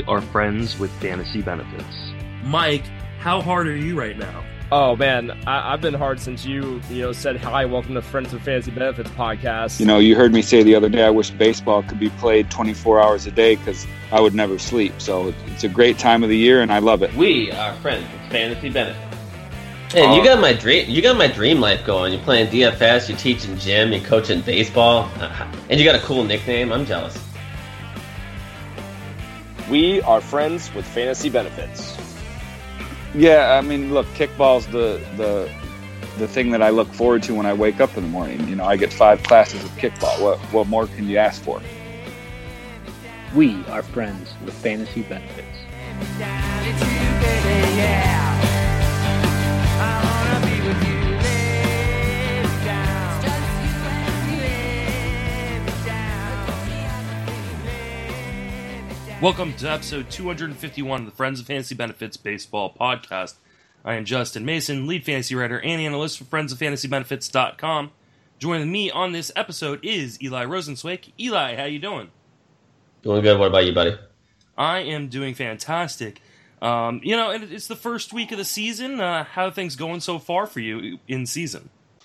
are friends with fantasy benefits. Mike, how hard are you right now? Oh, man, I've been hard since you said, hi, welcome to Friends with Fantasy Benefits podcast. You heard me say the other day, I wish baseball could be played 24 hours a day because I would never sleep. So it's a great time of the year, and I love it. We are friends with Fantasy Benefits. Hey, you got my dream life going. You're playing DFS, you're teaching gym, you're coaching baseball, and you got a cool nickname. I'm jealous. We are friends with Fantasy Benefits. Yeah, I mean, look, kickball's the thing that I look forward to when I wake up in the morning. I get 5 classes of kickball. What more can you ask for? We are friends with fantasy benefits. Welcome to episode 251 of the Friends of Fantasy Benefits Baseball Podcast. I am Justin Mason, lead fantasy writer and analyst for friendsoffantasybenefits.com. Joining me on this episode is Eli Rosenzweig. Eli, how you doing? Doing good. What about you, buddy? I am doing fantastic. And it's the first week of the season. How are things going so far for you in season?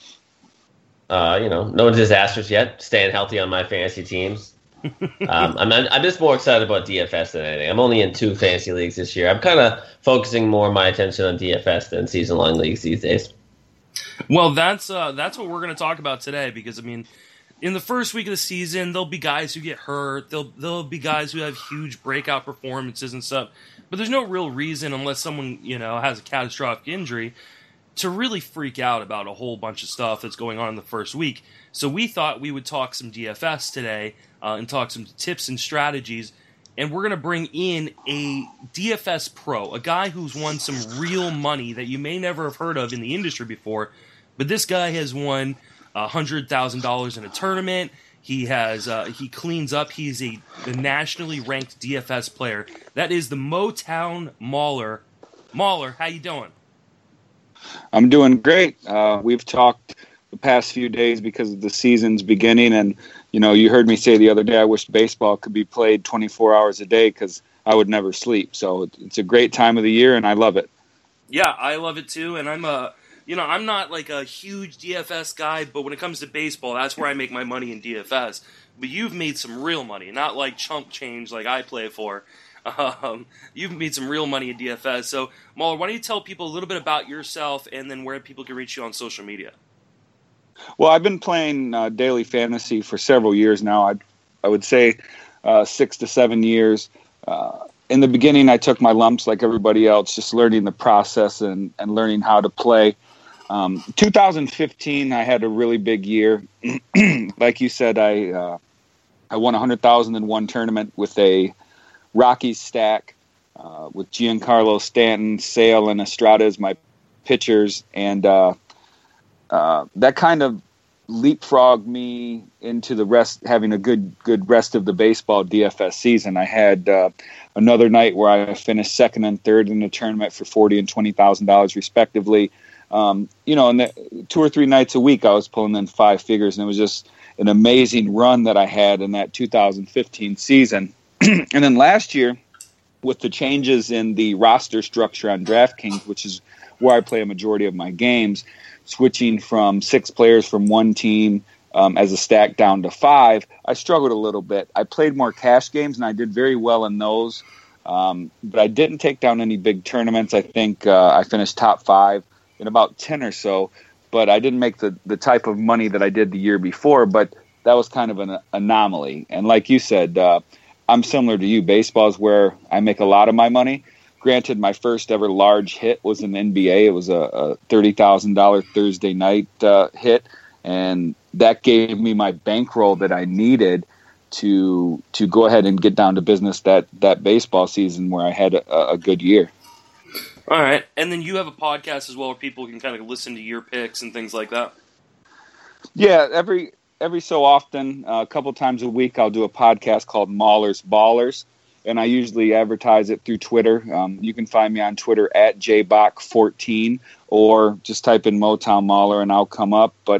No disasters yet. Staying healthy on my fantasy teams. I'm just more excited about DFS than anything. I'm only in 2 fantasy leagues this year. I'm kind of focusing more of my attention on DFS than season-long leagues these days. Well, that's what we're going to talk about today because, in the first week of the season, there'll be guys who get hurt. There'll be guys who have huge breakout performances and stuff. But there's no real reason, unless someone has a catastrophic injury, to really freak out about a whole bunch of stuff that's going on in the first week. So we thought we would talk some DFS today and talk some tips and strategies. And we're going to bring in a DFS pro, a guy who's won some real money that you may never have heard of in the industry before. But this guy has won $100,000 in a tournament. He cleans up. He's the nationally ranked DFS player. That is the Motown Mauler. Mauler, how you doing? I'm doing great. We've talked the past few days because of the season's beginning, and you heard me say the other day I wish baseball could be played 24 hours a day because I would never sleep. So it's a great time of the year, and I love it. Yeah, I love it too, and I'm not like a huge DFS guy, but when it comes to baseball, that's where I make my money in DFS. But you've made some real money, not like chump change like I play for. You've made some real money in DFS. So, Mauler, why don't you tell people a little bit about yourself and then where people can reach you on social media? Well, I've been playing daily fantasy for several years now. I would say 6 to 7 years. In the beginning, I took my lumps like everybody else, just learning the process and learning how to play. 2015, I had a really big year. Like you said, I won $100,000 in one tournament with a Rockies stack with Giancarlo Stanton, Sale, and Estrada as my pitchers, and that kind of leapfrogged me into the rest, having a good rest of the baseball DFS season. I had another night where I finished second and third in the tournament for $40,000 and $20,000 respectively. And 2 or 3 nights a week I was pulling in 5 figures, and it was just an amazing run that I had in that 2015 season. And then last year, with the changes in the roster structure on DraftKings, which is where I play a majority of my games, switching from 6 players from one team as a stack down to 5, I struggled a little bit. I played more cash games, and I did very well in those. But I didn't take down any big tournaments. I think I finished top 5 in about 10 or so. But I didn't make the type of money that I did the year before. But that was kind of an anomaly. And like you said, I'm similar to you. Baseball is where I make a lot of my money. Granted, my first ever large hit was in NBA. It was a $30,000 Thursday night hit, and that gave me my bankroll that I needed to go ahead and get down to business that baseball season where I had a good year. All right, and then you have a podcast as well where people can kind of listen to your picks and things like that. Yeah, every so often, a couple times a week, I'll do a podcast called Mauler's Ballers, and I usually advertise it through Twitter. You can find me on Twitter at jbach14, or just type in Motown Mauler and I'll come up. But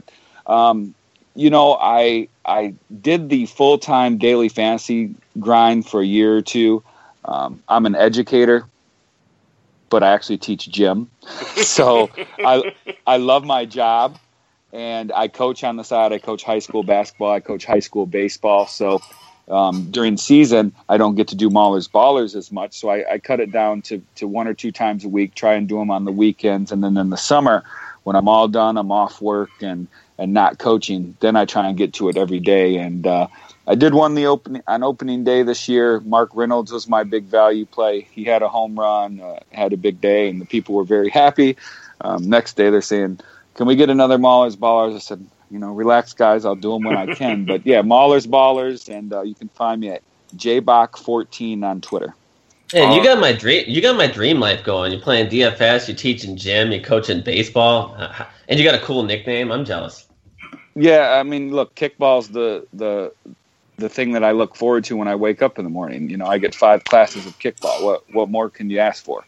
I did the full-time daily fantasy grind for a year or two. I'm an educator, but I actually teach gym. So I love my job, and I coach on the side. I coach high school basketball. I coach high school baseball. So during season, I don't get to do Maulers Ballers as much. So I cut it down to 1 or 2 times a week, try and do them on the weekends. And then in the summer, when I'm all done, I'm off work and not coaching, then I try and get to it every day. And I did one on opening day this year. Mark Reynolds was my big value play. He had a home run, had a big day, and the people were very happy. Next day, they're saying, "Can we get another Maulers Ballers?" I said, relax, guys. I'll do them when I can. But yeah, Maulers Ballers, and you can find me at jbach14 on Twitter. And you got my dream life going. You're playing DFS, you're teaching gym, you're coaching baseball, and you got a cool nickname. I'm jealous. Yeah, I mean, look, kickball's the thing that I look forward to when I wake up in the morning. I get 5 classes of kickball. What more can you ask for?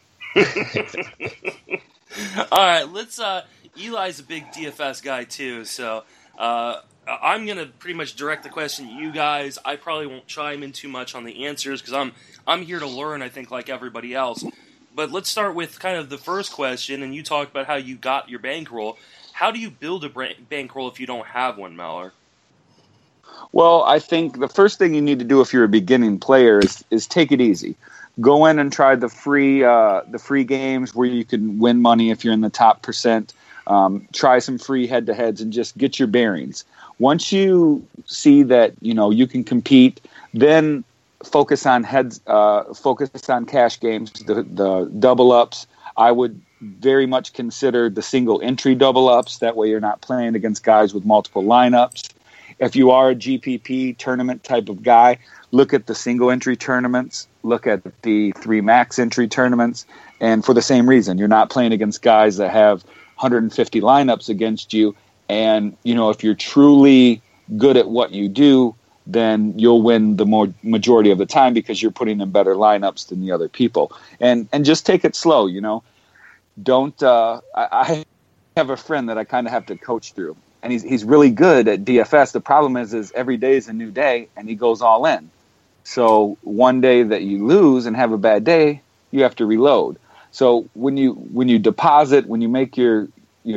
All right, let's. Eli's a big DFS guy too, so I'm gonna pretty much direct the question to you guys. I probably won't chime in too much on the answers because I'm here to learn. I think like everybody else. But let's start with kind of the first question, and you talked about how you got your bankroll. How do you build a bankroll if you don't have one, Mauler? Well, I think the first thing you need to do if you're a beginning player is take it easy. Go in and try the free games where you can win money if you're in the top percent. Try some free head-to-heads and just get your bearings. Once you see that you can compete, then focus on cash games, the double ups. I would very much consider the single entry double ups. That way you're not playing against guys with multiple lineups. If you are a GPP tournament type of guy, look at the single entry tournaments, look at the 3 max entry tournaments, and for the same reason, you're not playing against guys that have 150 lineups against you. And, if you're truly good at what you do, then you'll win the majority of the time because you're putting in better lineups than the other people. And just take it slow, Don't I have a friend that I kind of have to coach through. And he's really good at DFS. The problem is every day is a new day, and he goes all in. So one day that you lose and have a bad day, you have to reload. So when you deposit, when you make your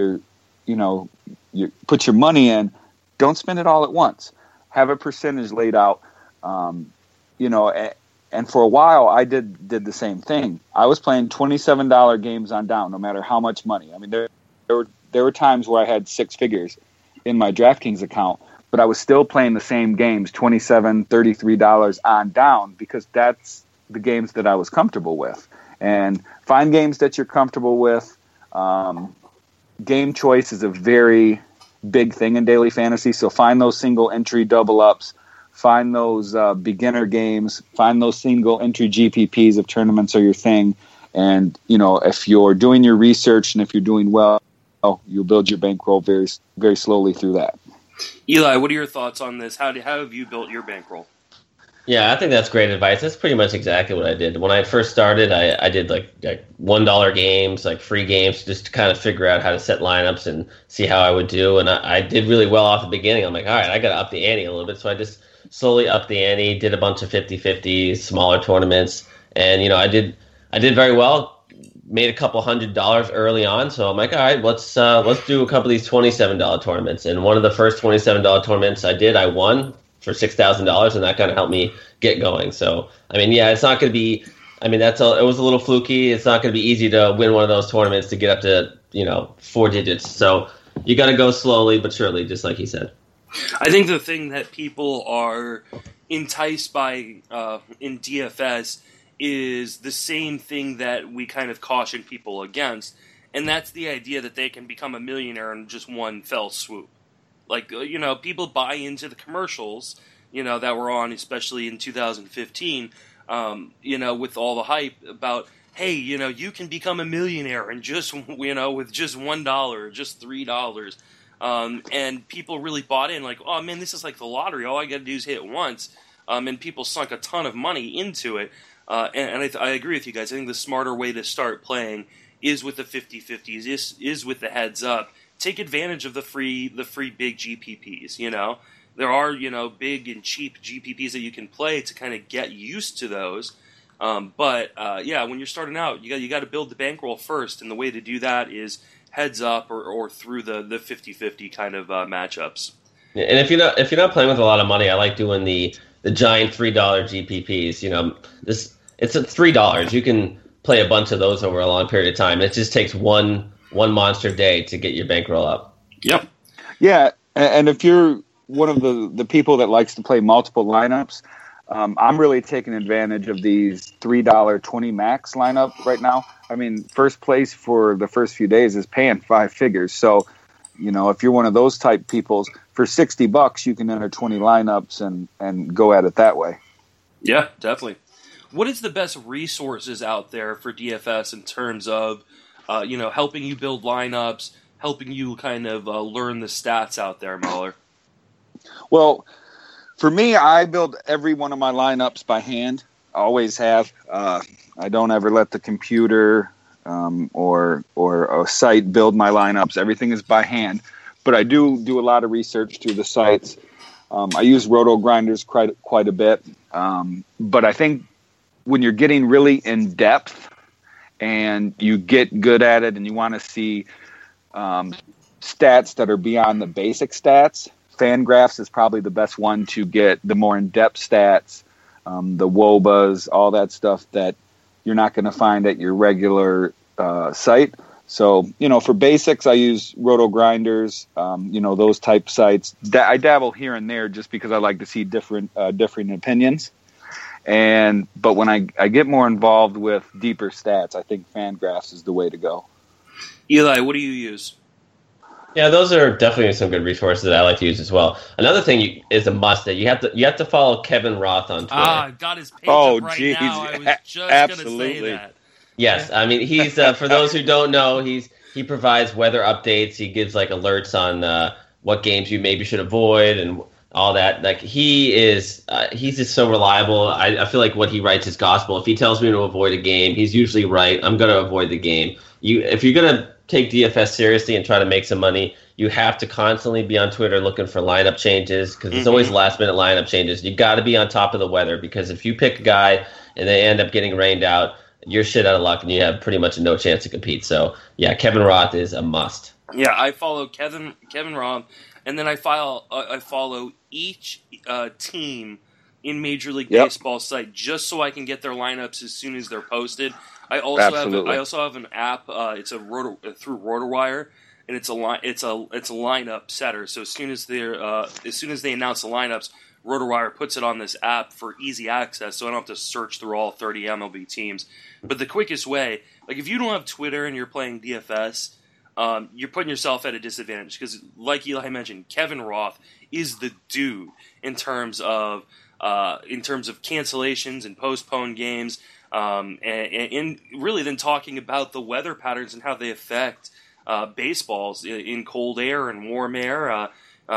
put your money in, don't spend it all at once. Have a percentage laid out. And for a while I did the same thing. I was playing $27 games on down, no matter how much money. I mean, there were times where I had 6 figures in my DraftKings account, but I was still playing the same games, $27, $33 on down, because that's the games that I was comfortable with. And find games that you're comfortable with. Game choice is a very big thing in daily fantasy, so find those single entry double ups, find those beginner games, find those single entry GPPs if tournaments are your thing. And, if you're doing your research and if you're doing well, you'll build your bankroll very, very slowly through that. Eli, what are your thoughts on this? How have you built your bankroll? Yeah, I think that's great advice. That's pretty much exactly what I did. When I first started, I did like $1 games, like free games, just to kind of figure out how to set lineups and see how I would do. And I did really well off the beginning. I'm like, all right, I got to up the ante a little bit. So I just slowly upped the ante, did a bunch of 50-50, smaller tournaments. And, I did very well. Made a couple $100 early on, so I'm like, all right, let's do a couple of these $27 tournaments. And one of the first $27 tournaments I won for $6,000, and that kind of helped me get going. So, I mean, yeah, it's not going to be. I mean, it was a little fluky. It's not going to be easy to win one of those tournaments to get up to 4 digits. So you got to go slowly but surely, just like he said. I think the thing that people are enticed by in DFS is the same thing that we kind of caution people against, and that's the idea that they can become a millionaire in just one fell swoop. Like, people buy into the commercials, that were on, especially in 2015, with all the hype about, hey, you can become a millionaire in just, with just $1 or just $3. And people really bought in, like, oh man, this is like the lottery. All I got to do is hit once. And people sunk a ton of money into it. And I agree with you guys. I think the smarter way to start playing is with the 50-50s, is with the heads up. Take advantage of the free big GPPs, There are, big and cheap GPPs that you can play to kind of get used to those. But when you're starting out, you got to build the bankroll first, and the way to do that is heads up or through the 50-50 kind of matchups. Yeah, and if you're not playing with a lot of money, I like doing the giant $3 GPPs. It's at $3. You can play a bunch of those over a long period of time. It just takes one monster day to get your bankroll up. Yep. Yeah, and if you're one of the people that likes to play multiple lineups, I'm really taking advantage of these $3 20 max lineup right now. I mean, first place for the first few days is paying 5 figures. So, if you're one of those type peoples, for $60 you can enter 20 lineups and go at it that way. Yeah, definitely. What is the best resources out there for DFS in terms of, helping you build lineups, helping you kind of learn the stats out there, Mahler? Well, for me, I build every one of my lineups by hand. I always have. I don't ever let the computer or a site build my lineups. Everything is by hand. But I do a lot of research through the sites. I use Roto Grinders quite a bit. But I think when you're getting really in depth and you get good at it and you want to see stats that are beyond the basic stats, Fangraphs is probably the best one to get the more in-depth stats, the WOBAs, all that stuff that you're not going to find at your regular site. So, for basics, I use Roto Grinders, those type sites. I dabble here and there just because I like to see different opinions. But when I get more involved with deeper stats, I think Fangraphs is the way to go. Eli, what do you use? Yeah, those are definitely some good resources that I like to use as well. Another thing is a must that you have to follow Kevin Roth on Twitter. I've got his page up right geez. now. I was just Absolutely. going to say that. Yes, I mean he's for those who don't know, he provides weather updates. He gives alerts on what games you maybe should avoid and all that. He's just so reliable. I feel like what he writes is gospel. If he tells me to avoid a game, he's usually right. I'm going to avoid the game. If you're going to take DFS seriously and try to make some money, you have to constantly be on Twitter looking for lineup changes because it's always last-minute lineup changes. You got to be on top of the weather because if you pick a guy and they end up getting rained out, you're shit out of luck and you have pretty much no chance to compete. So, yeah, Kevin Roth is a must. Yeah, I follow Kevin Roth, and then I follow each team in Major League Baseball site just so I can get their lineups as soon as they're posted. I also have an app. It's through RotoWire, and it's a lineup setter. So as soon as they announce the lineups, RotoWire puts it on this app for easy access, so I don't have to search through all 30 MLB teams. But the quickest way, if you don't have Twitter and you're playing DFS, you're putting yourself at a disadvantage because, like Eli mentioned, Kevin Roth is the dude in terms of cancellations and postponed games. And really then talking about the weather patterns and how they affect baseballs in cold air and warm air.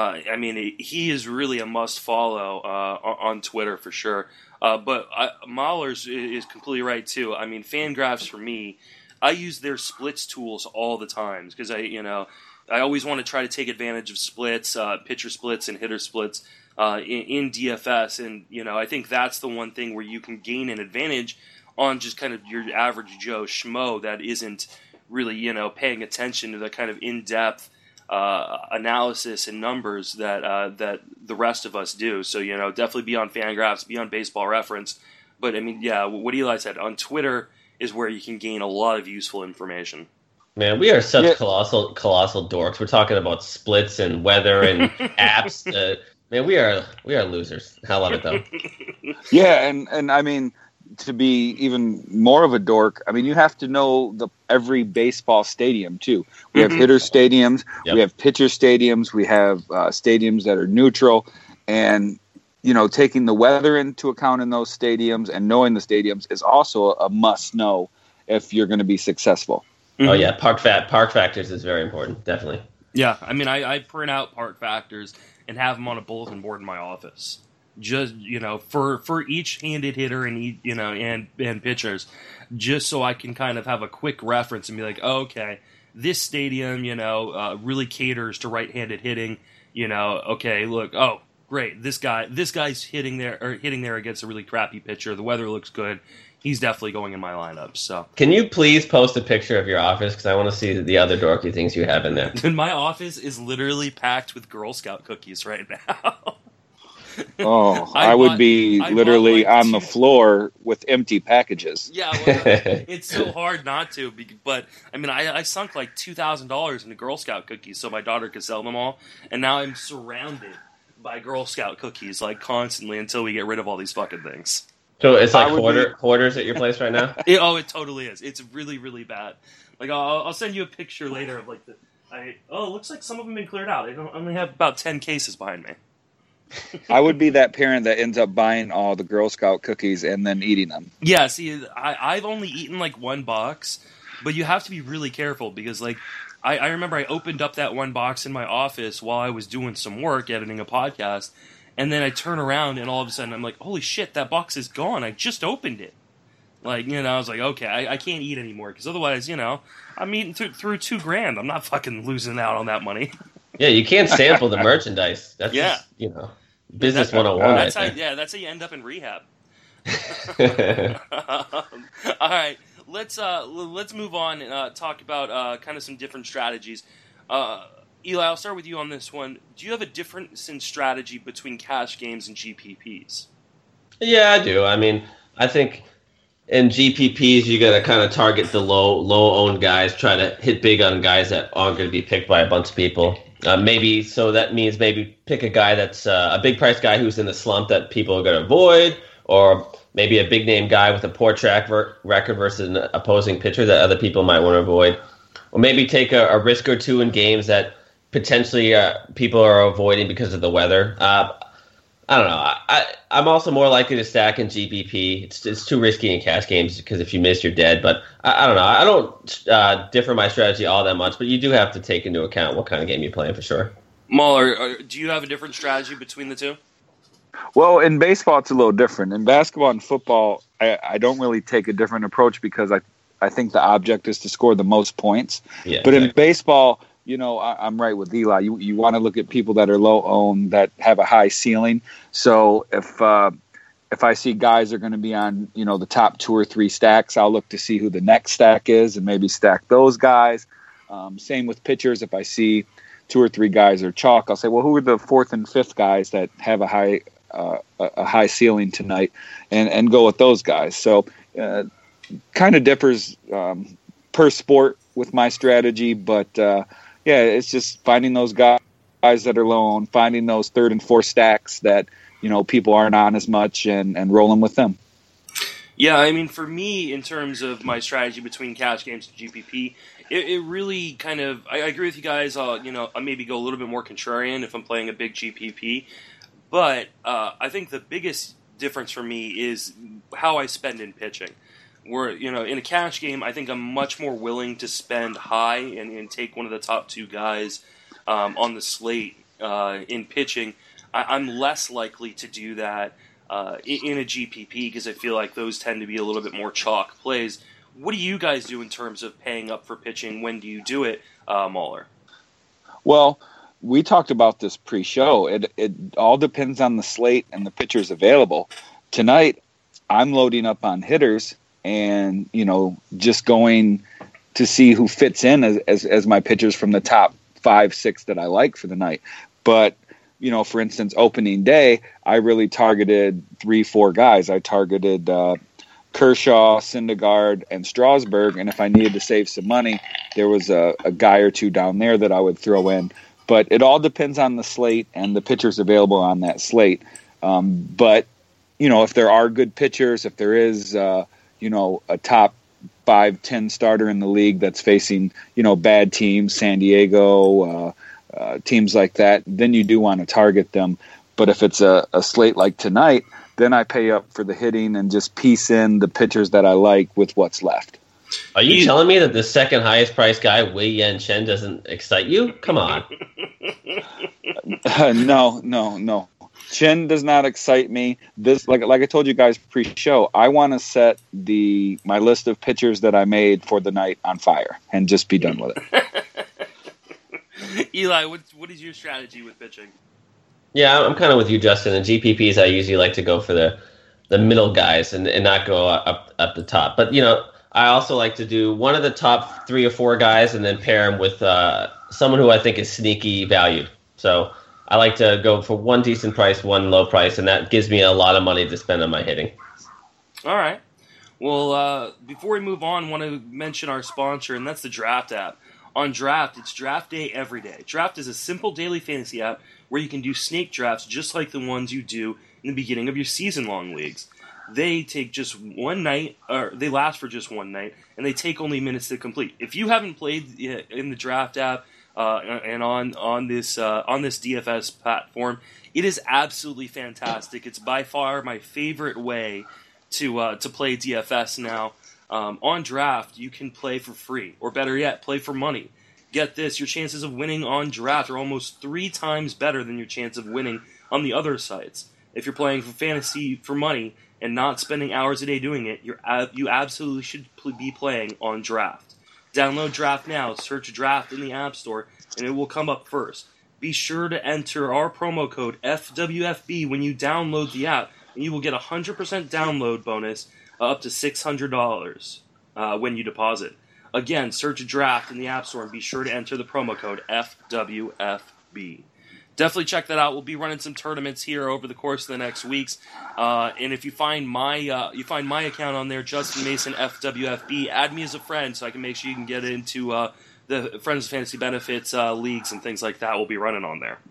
He is really a must follow on Twitter for sure. But Mahler's is completely right too. I mean, Fangraphs for me, I use their splits tools all the time because I always want to try to take advantage of splits, pitcher splits and hitter splits in DFS, and I think that's the one thing where you can gain an advantage on just kind of your average Joe Schmo that isn't really, paying attention to the kind of in-depth analysis and numbers that the rest of us do. So, definitely be on Fangraphs, be on Baseball Reference. But, what Eli said, on Twitter is where you can gain a lot of useful information. Man, we are such colossal dorks. We're talking about splits and weather and apps. Man, we are losers. I love it, though. Yeah, and I mean, to be even more of a dork, I mean, you have to know every baseball stadium, too. We have hitter stadiums, we have pitcher stadiums, we have stadiums that are neutral, and, taking the weather into account in those stadiums and knowing the stadiums is also a must-know if you're going to be successful. Mm-hmm. Oh, yeah, park factors is very important, definitely. Yeah, I mean, I print out park factors and have them on a bulletin board in my office. Just for each handed hitter and and pitchers, just so I can kind of have a quick reference and be like, oh, okay, this stadium really caters to right-handed hitting. Okay, look, oh great, this guy's hitting there against a really crappy pitcher. The weather looks good. he's definitely going in my lineup. So, can you please post a picture of your office because I want to see the other dorky things you have in there. And my office is literally packed with Girl Scout cookies right now. Oh, I would be literally on the floor with empty packages. Yeah, well, it's so hard not to. But I mean, I sunk like $2,000 into Girl Scout cookies so my daughter could sell them all, and now I'm surrounded by Girl Scout cookies like constantly until we get rid of all these fucking things. So it's like hoarders at your place right now. It totally is. It's really, really bad. Like I'll send you a picture later of like it looks like some of them have been cleared out. I only have about 10 cases behind me. I would be that parent that ends up buying all the Girl Scout cookies and then eating them. Yeah, see, I've only eaten like one box, but you have to be really careful because, like, I remember I opened up that one box in my office while I was doing some work, editing a podcast, and then I turn around and all of a sudden I'm like, holy shit, that box is gone. I just opened it. Like, I was like, okay, I can't eat anymore because otherwise, I'm eating through $2,000. I'm not fucking losing out on that money. Yeah, you can't sample the merchandise. That's just, business 101. That's how you end up in rehab. All right, let's move on and talk about kind of some different strategies. Eli, I'll start with you on this one. Do you have a difference in strategy between cash games and GPPs? Yeah, I do. I mean, I think in GPPs you got to kind of target the low-owned guys, try to hit big on guys that aren't going to be picked by a bunch of people. That means maybe pick a guy that's a big price guy who's in the slump that people are going to avoid, or maybe a big name guy with a poor track record versus an opposing pitcher that other people might want to avoid, or maybe take a risk or two in games that potentially people are avoiding because of the weather. I don't know. I'm also more likely to stack in GPP. It's too risky in cash games because if you miss, you're dead. But I don't know. I don't differ my strategy all that much, but you do have to take into account what kind of game you're playing for sure. Mahler, do you have a different strategy between the two? Well, in baseball, it's a little different. In basketball and football, I don't really take a different approach because I think the object is to score the most points. Yeah, but in baseball, I'm right with Eli. You want to look at people that are low-owned, that have a high ceiling. So if I see guys are going to be on, the top 2 or 3 stacks, I'll look to see who the next stack is and maybe stack those guys. Same with pitchers. If I see 2 or 3 guys are chalk, I'll say, well, who are the 4th and 5th guys that have a high ceiling tonight, and go with those guys. So kind of differs per sport with my strategy, but it's just finding those guys that are low owned, finding those 3rd and 4th stacks that people aren't on as much, and rolling with them. Yeah, I mean, for me, in terms of my strategy between cash games and GPP, it really kind of, I agree with you guys. I maybe go a little bit more contrarian if I'm playing a big GPP, but I think the biggest difference for me is how I spend in pitching. Where, in a cash game, I think I'm much more willing to spend high and take one of the top 2 guys on the slate in pitching. I'm less likely to do that in a GPP because I feel like those tend to be a little bit more chalk plays. What do you guys do in terms of paying up for pitching? When do you do it, Mahler? Well, we talked about this pre-show. It all depends on the slate and the pitchers available. Tonight, I'm loading up on hitters and, just going to see who fits in as my pitchers from the top 5, 6 that I like for the night. But, for instance, opening day, I really targeted 3, 4 guys. I targeted Kershaw, Syndergaard, and Strasburg. And if I needed to save some money, there was a guy or 2 down there that I would throw in. But it all depends on the slate and the pitchers available on that slate. But, if there are good pitchers, if there is a top 5, 10 starter in the league that's facing, bad teams, San Diego, teams like that, then you do want to target them. But if it's a slate like tonight, then I pay up for the hitting and just piece in the pitchers that I like with what's left. Are you telling me that the second highest priced guy, Wei Yan Chen, doesn't excite you? Come on. No. Chen does not excite me. This, like I told you guys pre-show, I want to set my list of pitchers that I made for the night on fire and just be done with it. Eli, what is your strategy with pitching? Yeah, I'm kind of with you, Justin. In GPPs, I usually like to go for the middle guys and not go up the top. But I also like to do one of the top 3 or 4 guys and then pair them with someone who I think is sneaky valued. So I like to go for one decent price, one low price, and that gives me a lot of money to spend on my hitting. All right. Well, before we move on, I want to mention our sponsor, and that's the Draft app. On Draft, it's draft day every day. Draft is a simple daily fantasy app where you can do snake drafts just like the ones you do in the beginning of your season-long leagues. They take just one night, or they last for just one night, and they take only minutes to complete. If you haven't played in the Draft app and on this DFS platform, it is absolutely fantastic. It's by far my favorite way to play DFS now. On Draft, you can play for free, or better yet, play for money. Get this, your chances of winning on Draft are almost 3 times better than your chance of winning on the other sites. If you're playing for fantasy for money and not spending hours a day doing it, you absolutely should be playing on Draft. Download Draft now, search Draft in the App Store, and it will come up first. Be sure to enter our promo code FWFB when you download the app, and you will get a 100% download bonus up to $600 when you deposit. Again, search Draft in the App Store and be sure to enter the promo code FWFB. Definitely check that out. We'll be running some tournaments here over the course of the next weeks. And if you find my account on there, Justin Mason FWFB, add me as a friend so I can make sure you can get into the Friends of Fantasy Benefits leagues and things like that. We'll be running on there.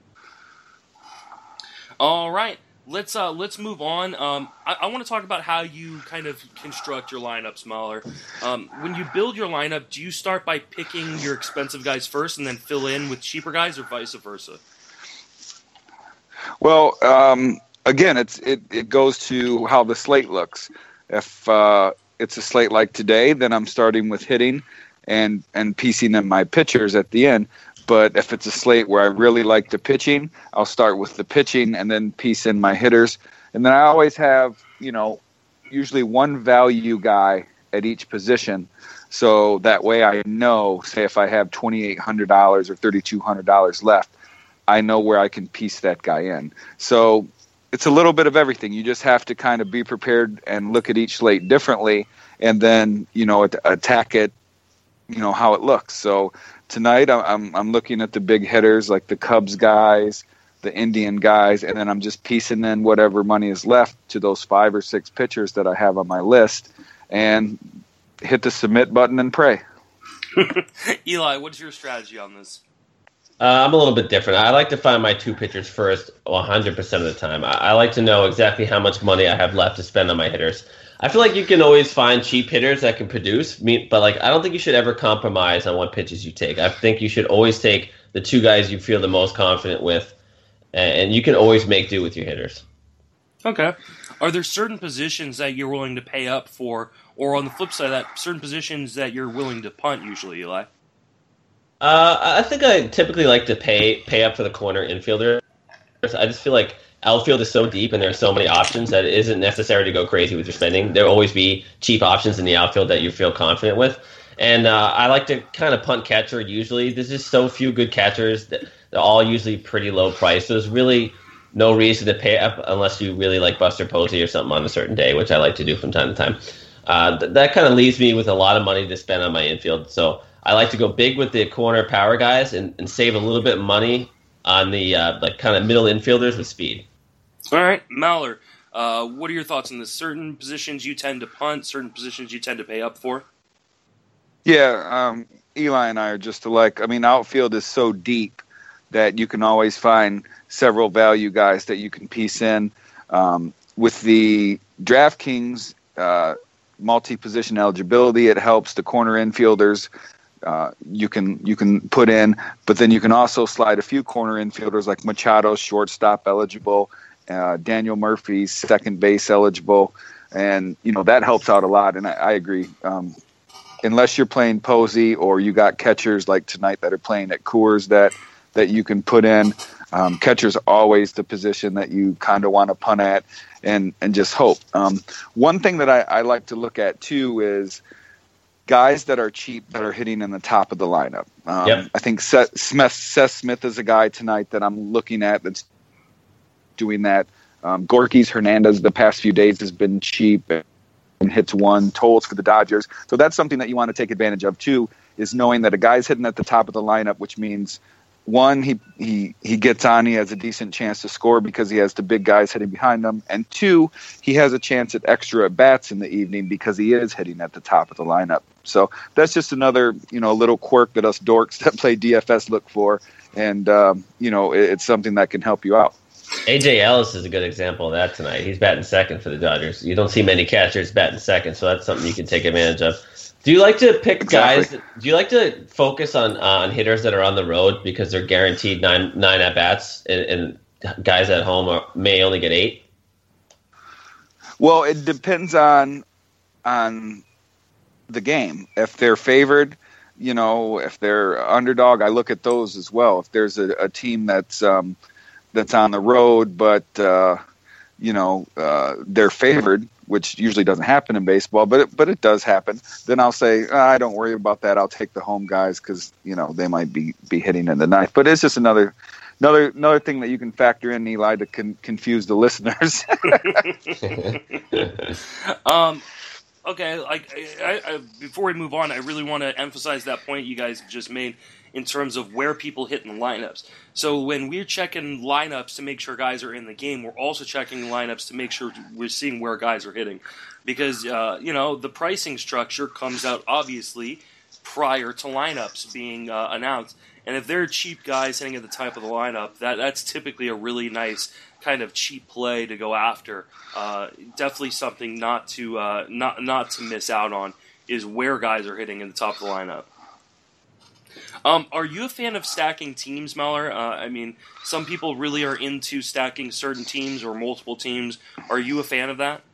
All right. Let's move on. I want to talk about how you kind of construct your lineups, Mahler. When you build your lineup, do you start by picking your expensive guys first and then fill in with cheaper guys, or vice versa? Well, again, it goes to how the slate looks. If it's a slate like today, then I'm starting with hitting and piecing in my pitchers at the end. But if it's a slate where I really like the pitching, I'll start with the pitching and then piece in my hitters. And then I always have, usually one value guy at each position. So that way I know, say if I have $2,800 or $3,200 left, I know where I can piece that guy in. So it's a little bit of everything. You just have to kind of be prepared and look at each slate differently and then, attack it, how it looks. So tonight, I'm looking at the big hitters like the Cubs guys, the Indian guys, and then I'm just piecing in whatever money is left to those 5 or 6 pitchers that I have on my list and hit the submit button and pray. Eli, what's your strategy on this? I'm a little bit different. I like to find my 2 pitchers first 100% of the time. I like to know exactly how much money I have left to spend on my hitters. I feel like you can always find cheap hitters that can produce, but I don't think you should ever compromise on what pitches you take. I think you should always take the 2 guys you feel the most confident with, and you can always make do with your hitters. Okay. Are there certain positions that you're willing to pay up for, or on the flip side of that, certain positions that you're willing to punt usually, Eli? I think I typically like to pay up for the corner infielder. I just feel like outfield is so deep and there are so many options that it isn't necessary to go crazy with your spending. There will always be cheap options in the outfield that you feel confident with. And I like to kind of punt catcher usually. There's just so few good catchers that they're all usually pretty low price. So there's really no reason to pay up unless you really like Buster Posey or something on a certain day, which I like to do from time to time. That kind of leaves me with a lot of money to spend on my infield. So I like to go big with the corner power guys and save a little bit of money on the kind of middle infielders with speed. All right, Mahler, what are your thoughts on this? Certain positions you tend to punt, certain positions you tend to pay up for? Yeah, Eli and I are just alike. I mean, outfield is so deep that you can always find several value guys that you can piece in. With the DraftKings multi-position eligibility, it helps the corner infielders. You can put in, but then you can also slide a few corner infielders like Machado, shortstop eligible, Daniel Murphy's second base eligible, and that helps out a lot. And I agree. Unless you're playing Posey or you got catchers like tonight that are playing at Coors that you can put in, catcher's always the position that you kind of want to punt at and just hope. One thing that I like to look at too is guys that are cheap that are hitting in the top of the lineup. Yep. I think Seth Smith is a guy tonight that I'm looking at that's doing that. Gorky's Hernandez the past few days has been cheap and hits one. Tolles for the Dodgers. So that's something that you want to take advantage of too, is knowing that a guy's hitting at the top of the lineup, which means one, he gets on, he has a decent chance to score because he has the big guys hitting behind him, and two, he has a chance at extra at bats in the evening because he is hitting at the top of the lineup. So that's just another little quirk that us dorks that play DFS look for, and it's something that can help you out. AJ Ellis is a good example of that tonight. He's batting second for the Dodgers. You don't see many catchers batting second, so that's something you can take advantage of. Do you like to pick guys? Do you like to focus on hitters that are on the road because they're guaranteed nine at bats, and guys at home may only get 8? Well, it depends on the game. If they're favored, if they're underdog, I look at those as well. If there's a team that's on the road, but they're favored, which usually doesn't happen in baseball, but it does happen. Then I'll say, I don't worry about that. I'll take the home guys because they might be hitting in the ninth. But it's just another thing that you can factor in, Eli, to confuse the listeners. Okay, I before we move on, I really want to emphasize that point you guys just made in terms of where people hit in the lineups. So when we're checking lineups to make sure guys are in the game, we're also checking lineups to make sure we're seeing where guys are hitting. Because, the pricing structure comes out obviously prior to lineups being announced. And if they're cheap guys hitting at the top of the lineup, that's typically a really nice kind of cheap play to go after. Definitely something not to miss out on is where guys are hitting in the top of the lineup. Are you a fan of stacking teams, Meller? Some people really are into stacking certain teams or multiple teams. Are you a fan of that?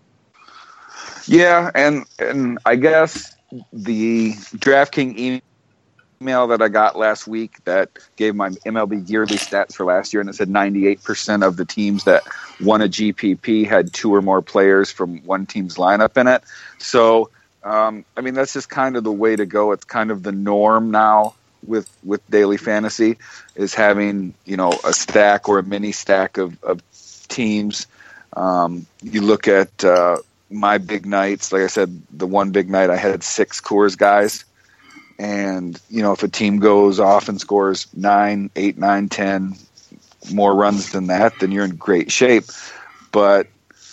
Yeah, and I guess the DraftKings email that I got last week that gave my MLB yearly stats for last year, and it said 98% of the teams that won a GPP had 2 or more players from one team's lineup in it. So, that's just kind of the way to go. It's kind of the norm now with daily fantasy, is having, a stack or a mini stack of teams. You look at my big nights. Like I said, the one big night I had 6 Coors guys. And, if a team goes off and scores 9, 8, 9, 10 more runs than that, then you're in great shape. But,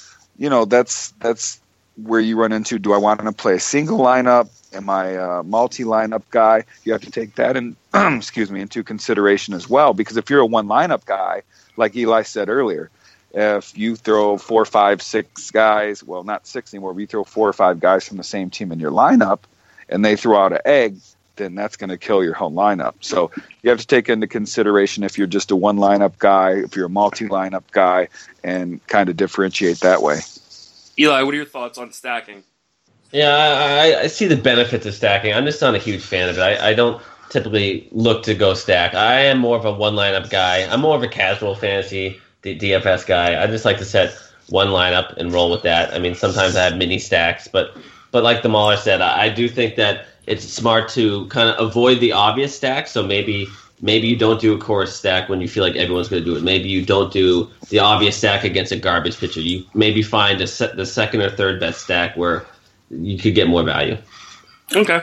that's where you run into, do I want to play a single lineup? Am I a multi-lineup guy? You have to take that into consideration as well. Because if you're a one lineup guy, like Eli said earlier, if you throw 4, 5, 6 guys, well, not 6 anymore, but you throw 4 or 5 guys from the same team in your lineup, and they throw out an egg, then that's going to kill your whole lineup. So you have to take into consideration if you're just a one lineup guy, if you're a multi-lineup guy, and kind of differentiate that way. Eli, what are your thoughts on stacking? Yeah, I see the benefits of stacking. I'm just not a huge fan of it. I don't typically look to go stack. I am more of a one lineup guy. I'm more of a casual fantasy DFS guy. I just like to set one lineup and roll with that. Sometimes I have mini stacks, but like the Mahler said, I do think that it's smart to kind of avoid the obvious stack. So maybe you don't do a chorus stack when you feel like everyone's going to do it. Maybe you don't do the obvious stack against a garbage pitcher. You maybe find the second or third best stack where you could get more value. Okay.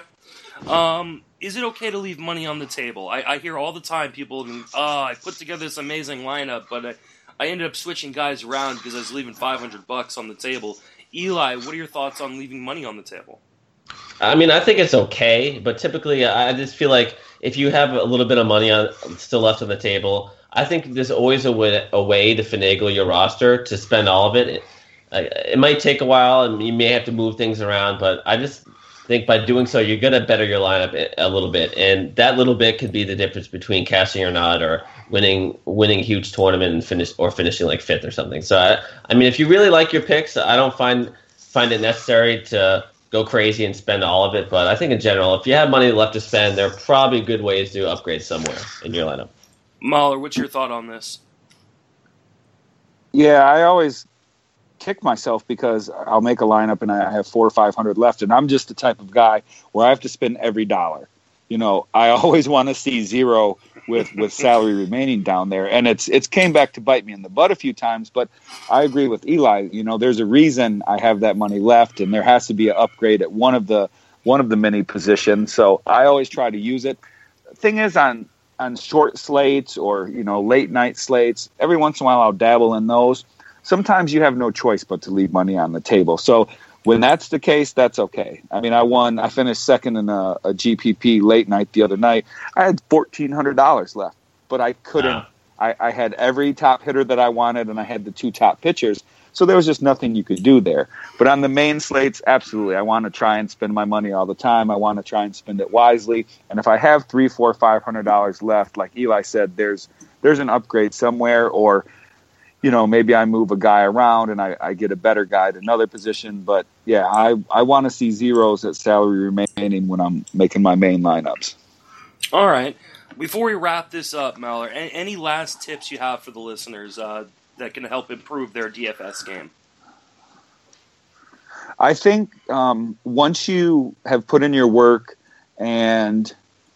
Is it okay to leave money on the table? I hear all the time people, I put together this amazing lineup, but I ended up switching guys around because I was leaving $500 on the table. Eli, what are your thoughts on leaving money on the table? I think it's okay, but typically I just feel like if you have a little bit of money still left on the table, I think there's always a way to finagle your roster to spend all of it. It might take a while, and you may have to move things around, but I just think by doing so, you're going to better your lineup a little bit, and that little bit could be the difference between cashing or not, or winning a huge tournament and finishing like 5th or something. So, if you really like your picks, I don't find it necessary to go crazy and spend all of it, but I think in general, if you have money left to spend, there are probably good ways to upgrade somewhere in your lineup. Mahler, what's your thought on this? Yeah, I always kick myself because I'll make a lineup and I have 400 or 500 left, and I'm just the type of guy where I have to spend every dollar. I always want to see 0 with salary remaining down there, and it's came back to bite me in the butt a few times. But I agree with Eli. There's a reason I have that money left, and there has to be an upgrade at one of the many positions. So I always try to use it. Thing is, on short slates or late night slates, every once in a while I'll dabble in those. Sometimes you have no choice but to leave money on the table. So when that's the case, that's okay. I mean, I finished second in a GPP late night the other night. I had $1,400 left, but I couldn't. Wow. I had every top hitter that I wanted, and I had the 2 top pitchers. So there was just nothing you could do there. But on the main slates, absolutely. I want to try and spend my money all the time. I want to try and spend it wisely. And if I have $300, $400, $500 left, like Eli said, there's an upgrade somewhere, or maybe I move a guy around and I get a better guy at another position. But, yeah, I want to see zeros at salary remaining when I'm making my main lineups. All right. Before we wrap this up, Meller, any last tips you have for the listeners that can help improve their DFS game? I think once you have put in your work and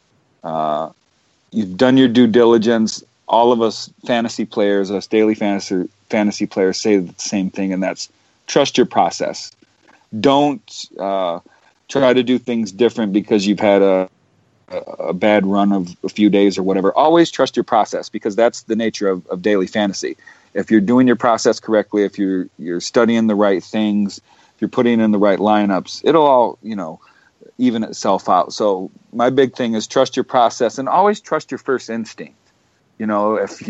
you've done your due diligence, all of us fantasy players, us daily fantasy players say the same thing, and that's trust your process. Don't try to do things different because you've had a bad run of a few days or whatever. Always trust your process, because that's the nature of daily fantasy. If you're doing your process correctly, if you're studying the right things, if you're putting in the right lineups, it'll all, even itself out. So my big thing is trust your process and always trust your first instinct. If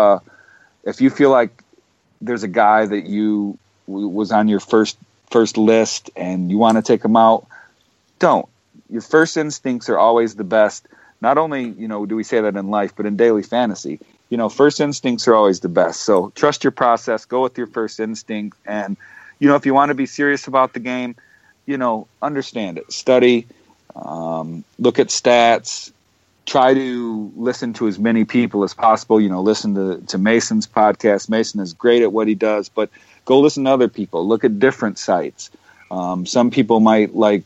you feel like there's a guy that was on your first list and you want to take him out, don't. Your first instincts are always the best. Not only, do we say that in life, but in daily fantasy. First instincts are always the best. So trust your process. Go with your first instinct. And, if you want to be serious about the game, understand it. Study, look at stats. Try to listen to as many people as possible. Listen to Mason's podcast. Mason is great at what he does, but go listen to other people. Look at different sites. Some people might like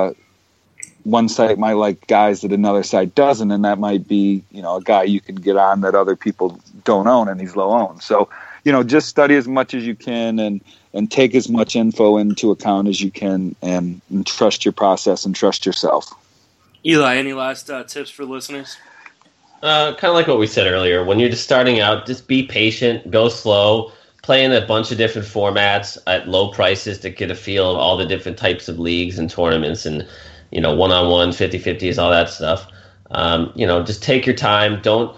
one site might like guys that another site doesn't, and that might be a guy you can get on that other people don't own, and he's low owned. So just study as much as you can and take as much info into account as you can, and trust your process and trust yourself. Eli, any last tips for listeners? Kind of like what we said earlier. When you're just starting out, just be patient, go slow, play in a bunch of different formats at low prices to get a feel of all the different types of leagues and tournaments and, one-on-one, 50-50s, all that stuff. Just take your time. Don't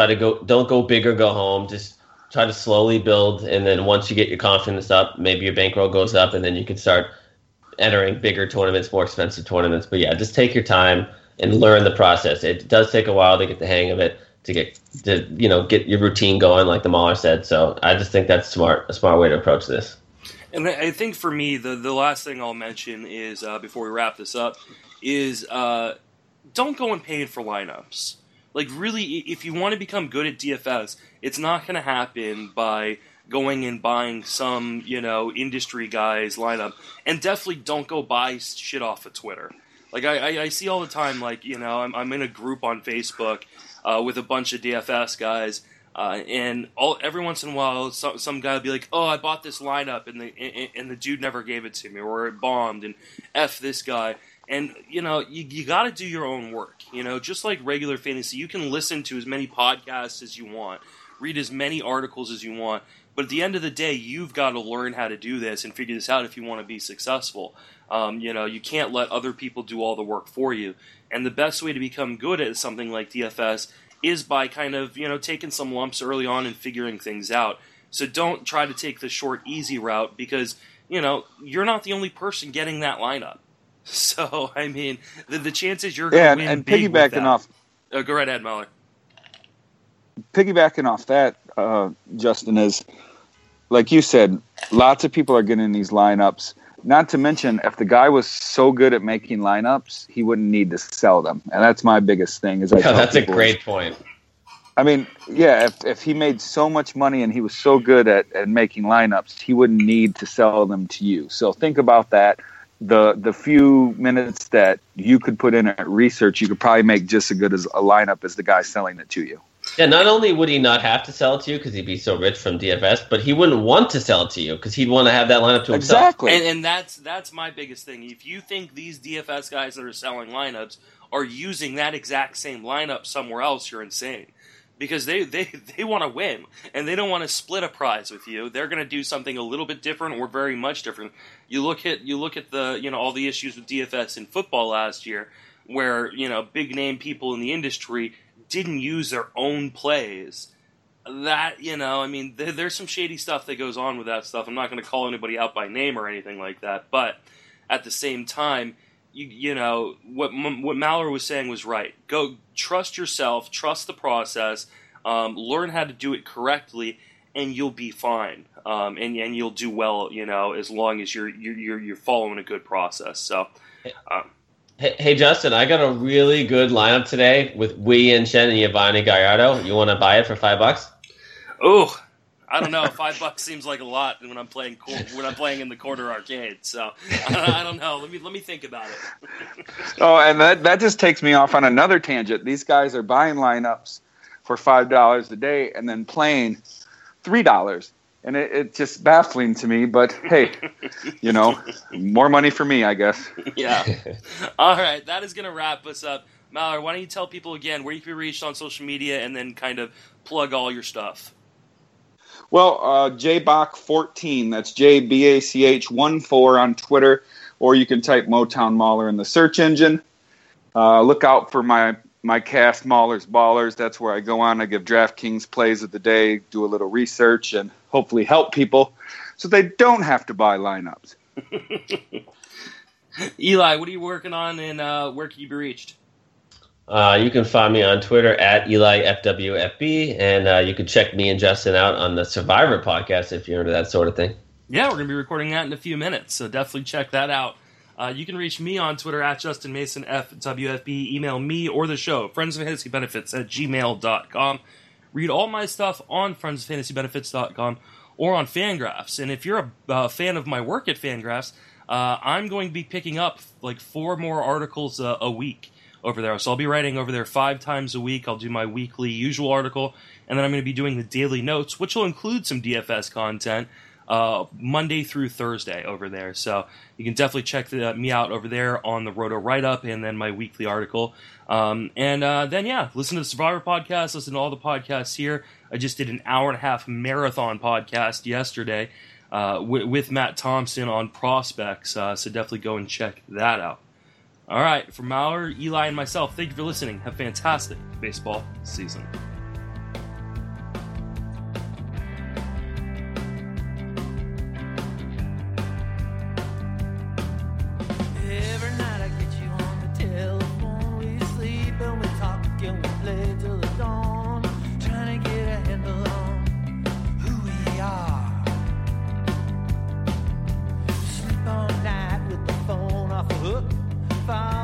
go big or go home. Just try to slowly build, and then once you get your confidence up, maybe your bankroll goes up, and then you can start entering bigger tournaments, more expensive tournaments. But yeah, just take your time and learn the process. It does take a while to get the hang of it, to get your routine going, like the Mahler said. So I just think that's a smart way to approach this. And I think for me, the last thing I'll mention is, before we wrap this up, is don't go and pay for lineups. Like, really, if you want to become good at DFS, it's not going to happen by going and buying some, industry guy's lineup. And definitely don't go buy shit off of Twitter. Like, I see all the time, like, I'm in a group on Facebook with a bunch of DFS guys, and every once in a while, some guy will be like, "Oh, I bought this lineup, and the dude never gave it to me, or it bombed, and F this guy." And, you got to do your own work. Just like regular fantasy, you can listen to as many podcasts as you want, read as many articles as you want, but at the end of the day, you've got to learn how to do this and figure this out if you want to be successful. You can't let other people do all the work for you. And the best way to become good at something like DFS is by kind of, taking some lumps early on and figuring things out. So don't try to take the short, easy route, because, you're not the only person getting that lineup. So, I mean, the chances you're going to win and big piggybacking with that. off. Go right ahead, Meller. Piggybacking off that, Justin, is, like you said, lots of people are getting these lineups. Not to mention, if the guy was so good at making lineups, he wouldn't need to sell them. And that's my biggest thing. That's a great point. I mean, yeah, if he made so much money and he was so good at making lineups, he wouldn't need to sell them to you. So think about that. The few minutes that you could put in at research, you could probably make just as good as a lineup as the guy selling it to you. Yeah, not only would he not have to sell it to you because he'd be so rich from DFS, but he wouldn't want to sell it to you because he'd want to have that lineup to himself. Exactly. And that's my biggest thing. If you think these DFS guys that are selling lineups are using that exact same lineup somewhere else, you're insane. Because they want to win, and they don't want to split a prize with you. They're going to do something a little bit different or very much different. You look at the all the issues with DFS in football last year, where big name people in the industry didn't use their own plays. That there's some shady stuff that goes on with that stuff. I'm not going to call anybody out by name or anything like that, but at the same time, what Mallory was saying was right. Go trust yourself, trust the process, learn how to do it correctly, and you'll be fine. And you'll do well, as long as you're following a good process. So, hey Justin, I got a really good lineup today with Wei and Shen and Yovani Gallardo. You want to buy it for $5? Oh. I don't know. $5 seems like a lot when I'm playing in the corner arcade. So I don't know. Let me think about it. Oh, and that just takes me off on another tangent. These guys are buying lineups for $5 a day and then playing $3, and it's just baffling to me. But hey, more money for me, I guess. Yeah. All right, that is going to wrap us up. Mallory, why don't you tell people again where you can be reached on social media, and then kind of plug all your stuff. Well, JBach14, that's JBACH14 on Twitter, or you can type Motown Mahler in the search engine. Look out for my cast, Mahler's Ballers. That's where I go on. I give DraftKings plays of the day, do a little research, and hopefully help people so they don't have to buy lineups. Eli, what are you working on, and where can you be reached? You can find me on Twitter at EliFWFB, and you can check me and Justin out on the Survivor podcast if you're into that sort of thing. Yeah, we're going to be recording that in a few minutes, so definitely check that out. You can reach me on Twitter at JustinMasonFWFB. Email me or the show, friendsoffantasybenefits@gmail.com. Read all my stuff on friendsoffantasybenefits.com or on Fangraphs. And if you're a fan of my work at Fangraphs, I'm going to be picking up like 4 more articles a week over there. So I'll be writing over there 5 times a week. I'll do my weekly usual article, and then I'm going to be doing the daily notes, which will include some DFS content Monday through Thursday over there. So you can definitely check me out over there on the Roto Write-Up and then my weekly article. Then, listen to the Survivor podcast, listen to all the podcasts here. I just did an 1.5-hour marathon podcast yesterday with Matt Thompson on prospects, so definitely go and check that out. All right, for Mallory, Eli, and myself, thank you for listening. Have a fantastic baseball season. Every night I get you on the telephone. We sleep and we talk and we play till the dawn, trying to get a handle on who we are. Sleep all night with the phone off the hook. Fall